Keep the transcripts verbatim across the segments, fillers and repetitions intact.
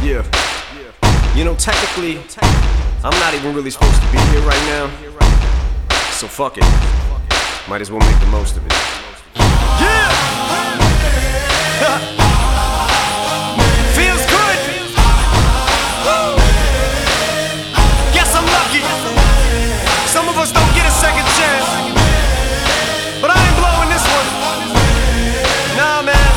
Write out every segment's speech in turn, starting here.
Yeah. You know, technically, I'm not even really supposed to be here right now. So fuck it. Might as well make the most of it. Yeah! Feels good! Woo! Guess I'm lucky. Some of us don't get a second chance. But I ain't blowing this one. Nah, man.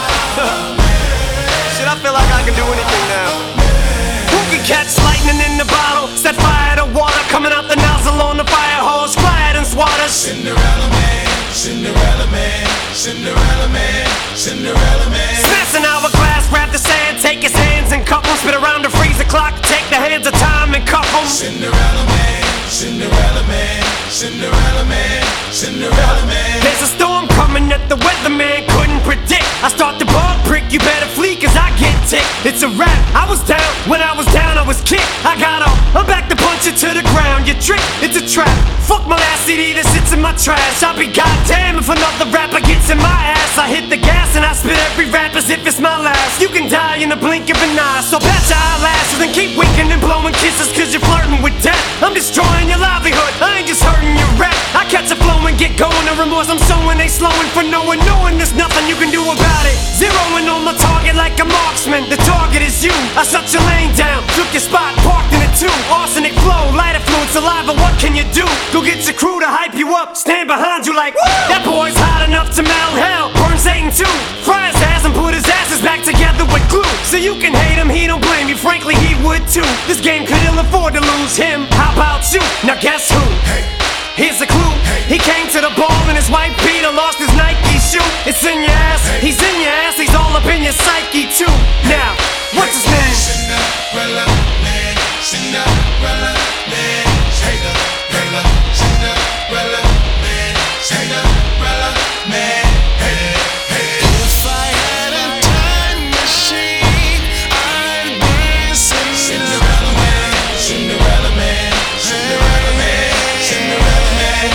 Shit, I feel like I can do anything now. Who can catch lightning in the bottle? Set fire to water coming out the nozzle on the fire hose. Quiet and swatter. Cinderella man, Cinderella man, Cinderella man, Cinderella man. Smash an hourglass, grab the sand, take his hands and cup them. Spit around the freezer clock, take the hands of time and cuff them. Cinderella man, Cinderella man, Cinderella man, Cinderella man. There's a storm coming that the weatherman couldn't predict. I start the ball prick, you better flee cause I get ticked. It's a rap, I was down, when I was down I was kicked. I got up, I'm back to punch it to the ground. You trick, it's a trap. Fuck my last C D that sits in my trash. I'll be goddamn if another rapper gets in my ass. I hit the gas and I spit every rap as if it's my last. You can die in the blink of an eye, so pat your eyelashes and keep winking and blowing kisses cause you're flirting with death. I'm destroying your livelihood, I ain't just hurting your rap. I catch a flow and get going, the remorse I'm sowing, they slowing for no one, knowing there's nothing you can do about it. Zeroing on my target like a marksman, the target is you. I shut your lane down, took your spot, parked in it too. Arsenic flow, light affluent saliva, what can you do? Go get your crew to hype you up, stand behind you like, woo! That boy's hot enough to melt hell, burn Satan too. Fry his ass and put his asses back together with glue. So you can hate him, he don't blame you, frankly he would too. This game could ill afford to lose him, how about you? Now guess who? Hey. Here's a clue, he came to the ball and his white Peter lost his Nike shoe. It's in your ass, he's in your ass, he's all up in your psyche too. Now, what's his name? Cinderella man, Cinderella man, Cinderella, Cinderella man, Cinderella man. Hey, hey. If I had a time machine, I'd be Cinderella man, Cinderella man, Cinderella man, Cinderella man.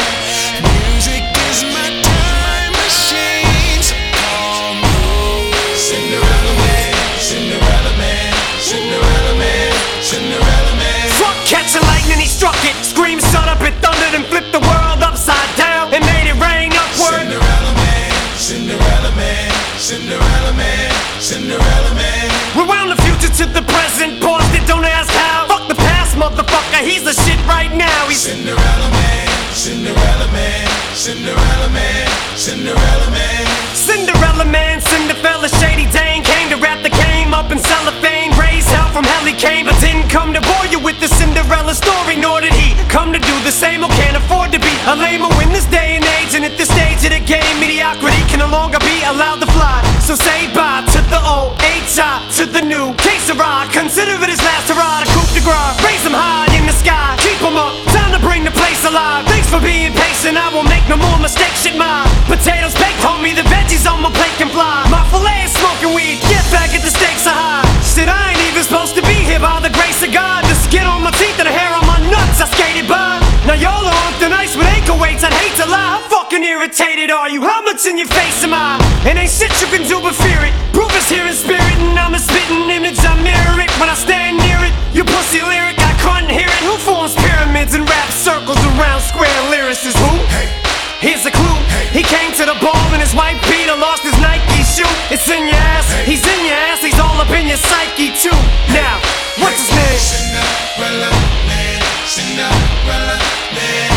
Music is my time machine, so call me Cinderella man, Cinderella man, Cinderella man, Cinderella man. Fuck catching lightning, he struck it. Scream, shut up, it thundered and flipped the world upside down and made it rain upward. Cinderella man, Cinderella man, Cinderella man, Cinderella man. Rewound the future to the present, paused it, don't ask how. Fuck the past, motherfucker, he's the shit right now. He's Cinderella man, Cinderella man, Cinderella man, Cinderella man. Cinderella man, Cinderella, shady Dane. Came to rap the game up in cellophane. Raised hell from hell he came, but didn't come to bore you with the Cinderella story. Nor did he come to do the same or can't afford to be a lamer in this day and age. And at this stage of the game, mediocrity can no longer be allowed to fly. So say bye to the old H I, to the new K-Sera. Consider it his last hurrah, the coup de grace. Raise him high in the sky, keep him up, time to bring the place alive. Thanks for being patient, I won't make no more mistakes. Shit, my potatoes baked, homie, the veggies on my plate can fly. My filet is smoking weed, get back at the stakes are high. Shit, I ain't even supposed to be here by the grace of God. The skin on my teeth and the hair on my nuts, I skated by. Now y'all are on thin ice with ankle weights, I'd hate to lie. How fucking irritated are you? How much in your face am I? And ain't shit you can do but fear it. Proof is here in spirit and I'm a spitting image, I mirror it when I stand near it. You pussy lyric, I couldn't hear it. Who forms pyramids and rap circles around square lyricists? Who? Hey. Here's a clue, he came to the ball and his white Peter lost his Nike shoe. It's in your ass, he's in your ass, he's all up in your psyche too. Now, what's his name? Cinderella man, Cinderella man.